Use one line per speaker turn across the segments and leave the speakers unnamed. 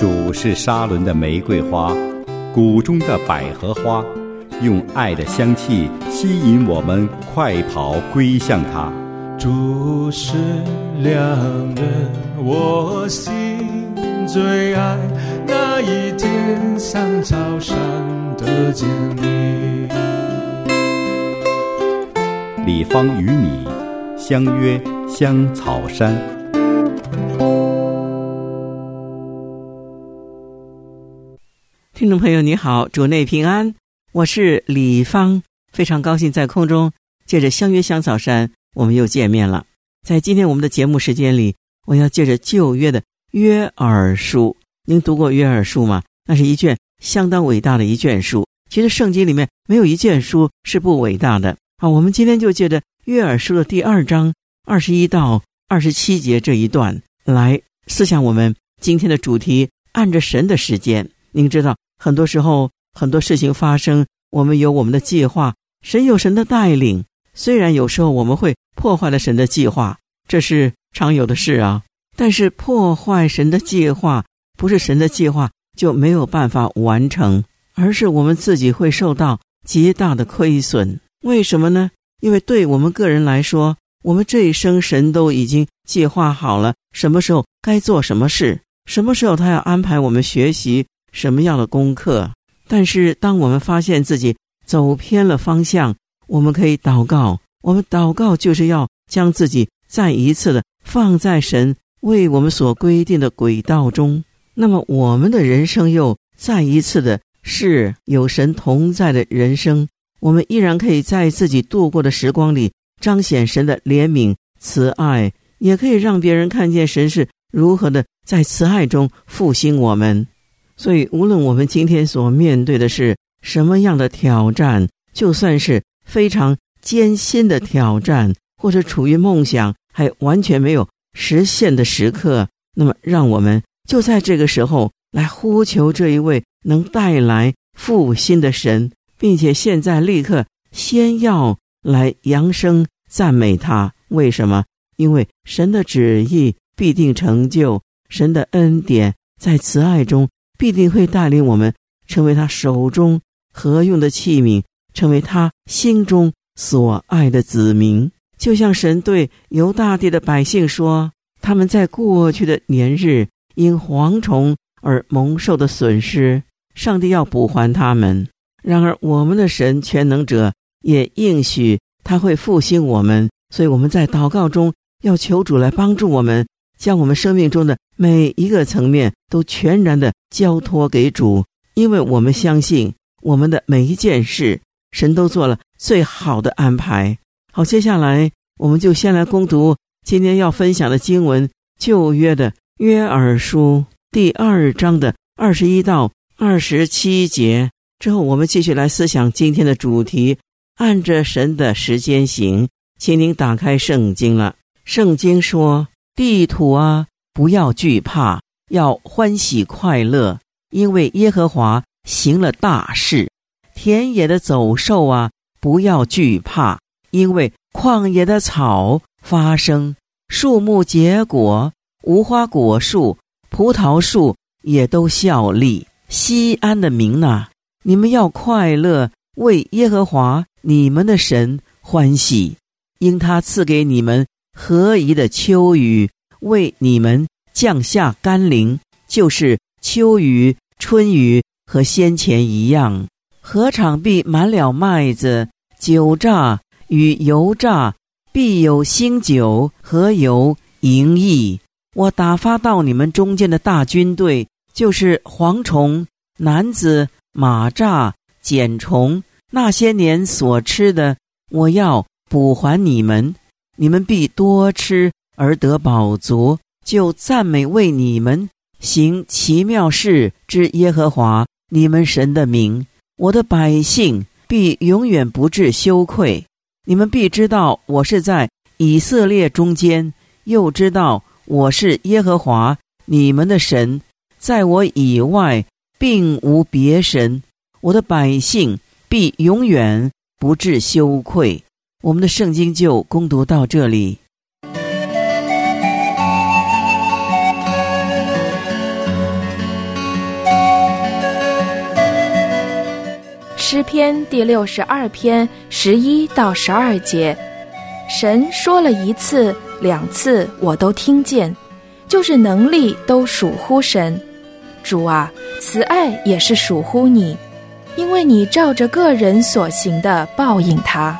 主是沙伦的玫瑰花，谷中的百合花，用爱的香气吸引我们快跑归向他。
主是良人，我心最爱，那一天像草上的坚立。
李芳与你相约香草山。
听众朋友你好，主内平安，我是李芳，非常高兴在空中借着相约香草山我们又见面了。在今天我们的节目时间里，我要借着旧约的约珥书。您读过约珥书吗？那是一卷相当伟大的一卷书，其实圣经里面没有一卷书是不伟大的。好，我们今天就借着约珥书的第2章21到27节这一段来思想我们今天的主题，按着神的时间。您知道很多时候很多事情发生，我们有我们的计划，神有神的带领，虽然有时候我们会破坏了神的计划，这是常有的事啊，但是破坏神的计划不是神的计划就没有办法完成，而是我们自己会受到极大的亏损。为什么呢？因为对我们个人来说，我们这一生神都已经计划好了什么时候该做什么事，什么时候他要安排我们学习什么样的功课。但是当我们发现自己走偏了方向，我们可以祷告，我们祷告就是要将自己再一次的放在神为我们所规定的轨道中，那么我们的人生又再一次的是有神同在的人生，我们依然可以在自己度过的时光里彰显神的怜悯慈爱，也可以让别人看见神是如何的在慈爱中复兴我们。所以无论我们今天所面对的是什么样的挑战，就算是非常艰辛的挑战，或者处于梦想还完全没有实现的时刻，那么让我们就在这个时候来呼求这一位能带来复兴的神，并且现在立刻先要来扬声赞美他。为什么？因为神的旨意必定成就，神的恩典在慈爱中必定会带领我们成为他手中合用的器皿，成为他心中所爱的子民。就像神对犹大地的百姓说，他们在过去的年日因蝗虫而蒙受的损失，上帝要补还他们。然而我们的神全能者也应许他会复兴我们，所以我们在祷告中要求主来帮助我们，将我们生命中的每一个层面都全然的交托给主，因为我们相信我们的每一件事神都做了最好的安排。好，接下来我们就先来攻读今天要分享的经文，旧约的约珥书第2章的21到27节。之后我们继续来思想今天的主题，按着神的时间行。请您打开圣经了。圣经说，地土啊，不要惧怕，要欢喜快乐，因为耶和华行了大事。田野的走兽啊，不要惧怕，因为旷野的草发生，树木结果，无花果树、葡萄树也都效力。西安的民啊，你们要快乐，为耶和华你们的神欢喜，因他赐给你们合宜的秋雨，为你们降下甘霖，就是秋雨、春雨和先前一样。禾场必满了麦子，酒榨与油榨必有新酒和油盈溢。我打发到你们中间的大军队，就是蝗虫、男子、马蚱、茧虫，那些年所吃的，我要补还你们，你们必多吃而得饱足，就赞美为你们行奇妙事之耶和华你们神的名。我的百姓必永远不致羞愧，你们必知道我是在以色列中间，又知道我是耶和华你们的神，在我以外并无别神，我的百姓必永远不致羞愧。我们的圣经就攻读到这里。
诗篇第62篇11到12节，神说了1次2次我都听见，就是能力都属乎神。主啊，慈爱也是属乎你，因为你照着个人所行的报应他。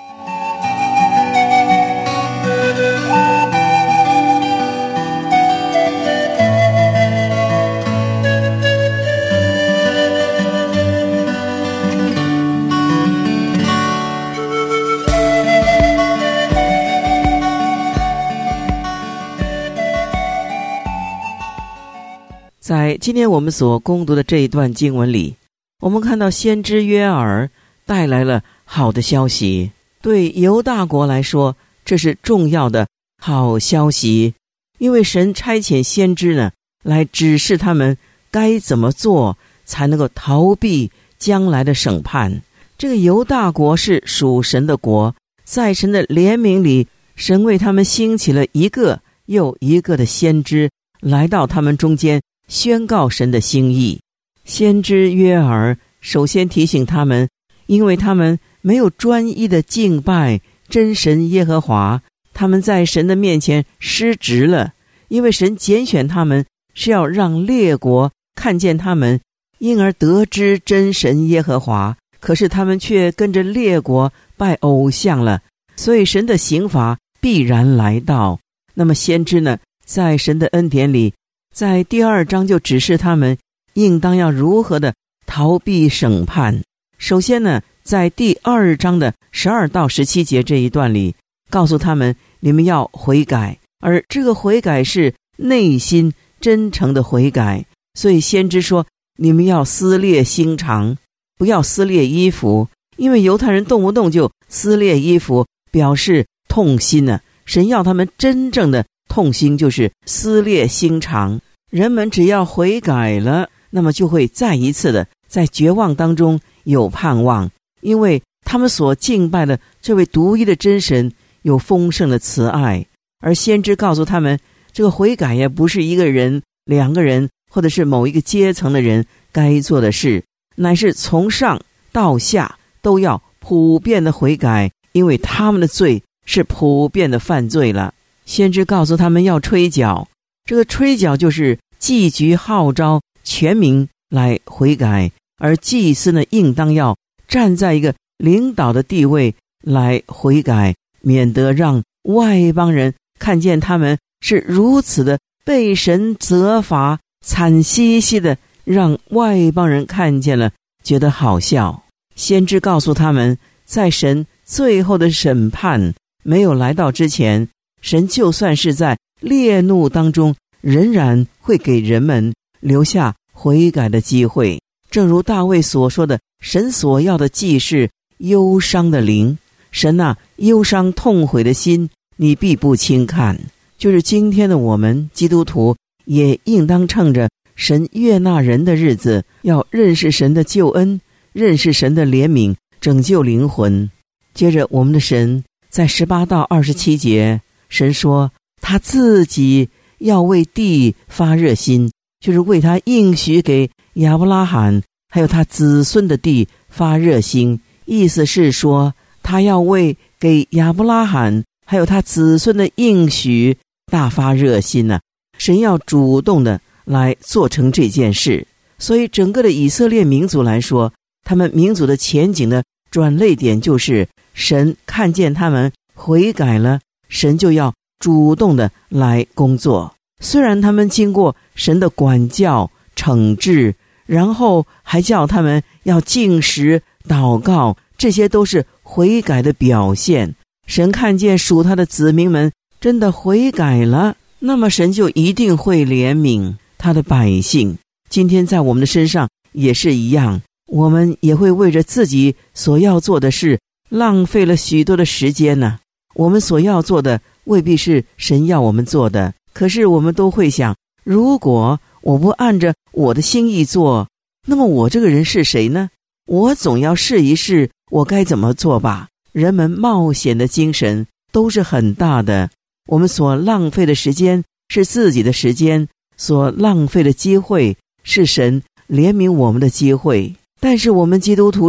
在今天我们所攻读的这一段经文里，我们看到先知约珥带来了好的消息。对犹大国来说，这是重要的好消息，因为神差遣先知呢，来指示他们该怎么做才能够逃避将来的审判。这个犹大国是属神的国，在神的怜悯里，神为他们兴起了一个又一个的先知，来到他们中间宣告神的心意。先知约珥首先提醒他们，因为他们没有专一的敬拜真神耶和华，他们在神的面前失职了。因为神拣选他们是要让列国看见他们，因而得知真神耶和华，可是他们却跟着列国拜偶像了，所以神的刑罚必然来到。那么先知呢，在神的恩典里，在第2章就指示他们应当要如何的逃避审判。首先呢，在第2章的12到17节这一段里，告诉他们你们要悔改，而这个悔改是内心真诚的悔改。所以先知说，你们要撕裂心肠，不要撕裂衣服，因为犹太人动不动就撕裂衣服，表示痛心呢。神要他们真正的痛心，就是撕裂心肠。人们只要悔改了，那么就会再一次的在绝望当中有盼望，因为他们所敬拜的这位独一的真神有丰盛的慈爱。而先知告诉他们，这个悔改也不是一个人、2个人或者是某一个阶层的人该做的事，乃是从上到下都要普遍的悔改，因为他们的罪是普遍的犯罪了。先知告诉他们要吹角，这个吹角就是祭局号召全民来悔改，而祭司呢，应当要站在一个领导的地位来悔改，免得让外邦人看见他们是如此的被神责罚，惨兮兮的，让外邦人看见了觉得好笑。先知告诉他们，在神最后的审判没有来到之前，神就算是在烈怒当中，仍然会给人们留下悔改的机会。正如大卫所说的，神所要的既是忧伤的灵，神啊，忧伤痛悔的心你必不轻看。就是今天的我们基督徒也应当趁着神悦纳人的日子，要认识神的救恩，认识神的怜悯，拯救灵魂。接着我们的神在18到27节，神说他自己要为地发热心，就是为他应许给亚伯拉罕还有他子孙的地发热心。意思是说，他要为给亚伯拉罕还有他子孙的应许大发热心呢。神要主动的来做成这件事。所以整个的以色列民族来说，他们民族的前景的转捩点就是神看见他们悔改了，神就要主动的来工作。虽然他们经过神的管教惩治，然后还叫他们要禁食祷告，这些都是悔改的表现。神看见属他的子民们真的悔改了，那么神就一定会怜悯他的百姓。今天在我们的身上也是一样，我们也会为着自己所要做的事浪费了许多的时间呢。我们所要做的未必是神要我们做的，可是我们都会想，如果我不按着我的心意做，那么我这个人是谁呢？我总要试一试我该怎么做吧。人们冒险的精神都是很大的，我们所浪费的时间是自己的时间，所浪费的机会是神怜悯我们的机会。但是我们基督徒是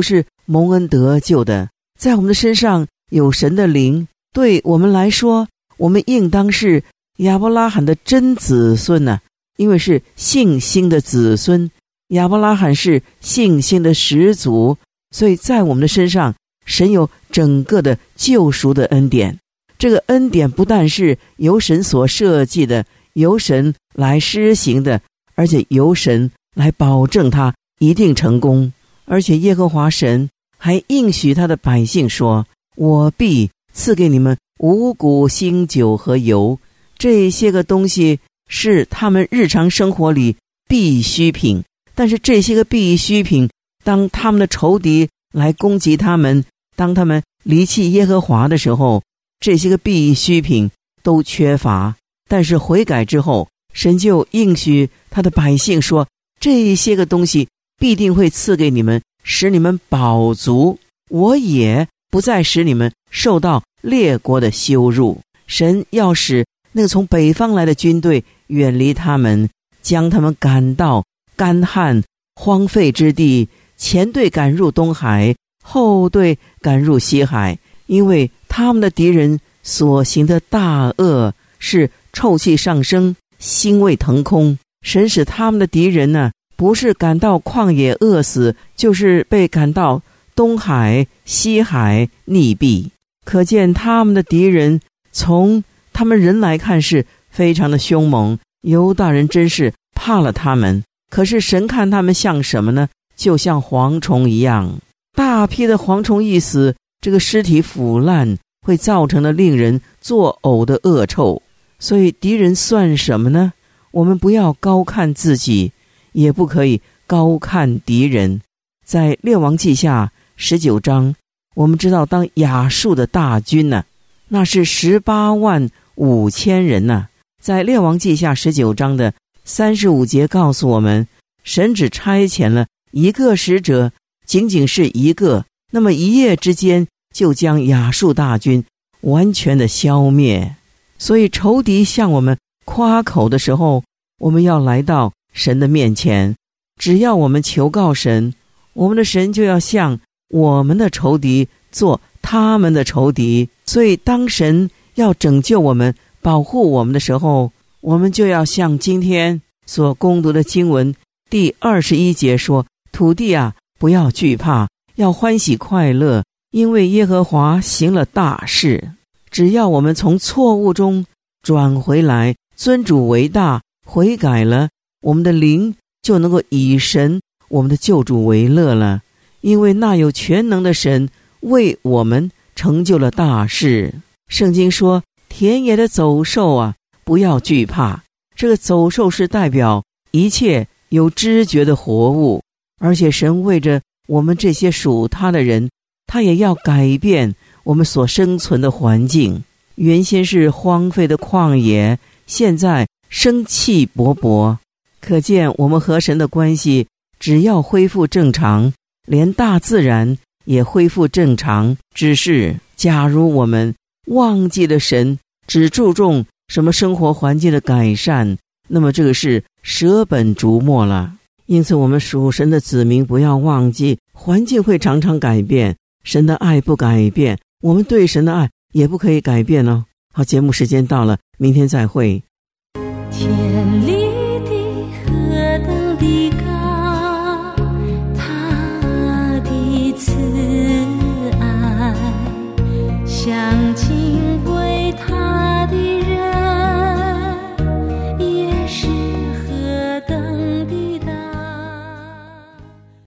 蒙恩得救的，在我们的身上有神的灵，对我们来说，我们应当是亚伯拉罕的真子孙啊，因为是信心的子孙，亚伯拉罕是信心的始祖，所以在我们的身上，神有整个的救赎的恩典。这个恩典不但是由神所设计的，由神来施行的，而且由神来保证它一定成功。而且耶和华神还应许他的百姓说，我必赐给你们五谷新酒和油，这些个东西是他们日常生活里必需品。但是这些个必需品，当他们的仇敌来攻击他们，当他们离弃耶和华的时候，这些个必需品都缺乏。但是悔改之后，神就应许他的百姓说，这些个东西必定会赐给你们，使你们饱足，我也不再使你们受到列国的羞辱。神要使那个从北方来的军队远离他们，将他们赶到干旱荒废之地，前队赶入东海，后队赶入西海，因为他们的敌人所行的大恶是臭气上升，腥味腾空。神使他们的敌人呢，不是赶到旷野饿死，就是被赶到东海西海溺毙。可见他们的敌人从他们人来看是非常的凶猛，犹大人真是怕了他们。可是神看他们像什么呢？就像蝗虫一样，大批的蝗虫一死，这个尸体腐烂，会造成了令人作呕的恶臭。所以敌人算什么呢？我们不要高看自己，也不可以高看敌人。在列王记下19章，我们知道当亚述的大军呢，那是185000人呢。在列王记下19章的35节告诉我们，神只差遣了一个使者，仅仅是一个，那么一夜之间就将亚述大军完全的消灭。所以仇敌向我们夸口的时候，我们要来到神的面前，只要我们求告神，我们的神就要向我们的仇敌做他们的仇敌。所以当神要拯救我们保护我们的时候，我们就要像今天所攻读的经文第21节说，土地啊，不要惧怕，要欢喜快乐，因为耶和华行了大事。只要我们从错误中转回来，尊主为大，悔改了，我们的灵就能够以神我们的救主为乐了。因为那有全能的神为我们成就了大事。圣经说，田野的走兽啊，不要惧怕。这个走兽是代表一切有知觉的活物，而且神为着我们这些属他的人，他也要改变我们所生存的环境。原先是荒废的旷野，现在生气勃勃。可见我们和神的关系只要恢复正常，连大自然也恢复正常。只是假如我们忘记了神，只注重什么生活环境的改善，那么这个是舍本逐末了。因此我们属神的子民不要忘记，环境会常常改变，神的爱不改变，我们对神的爱也不可以改变哦。好，节目时间到了，明天再会。
天立地何等的高，他的慈爱像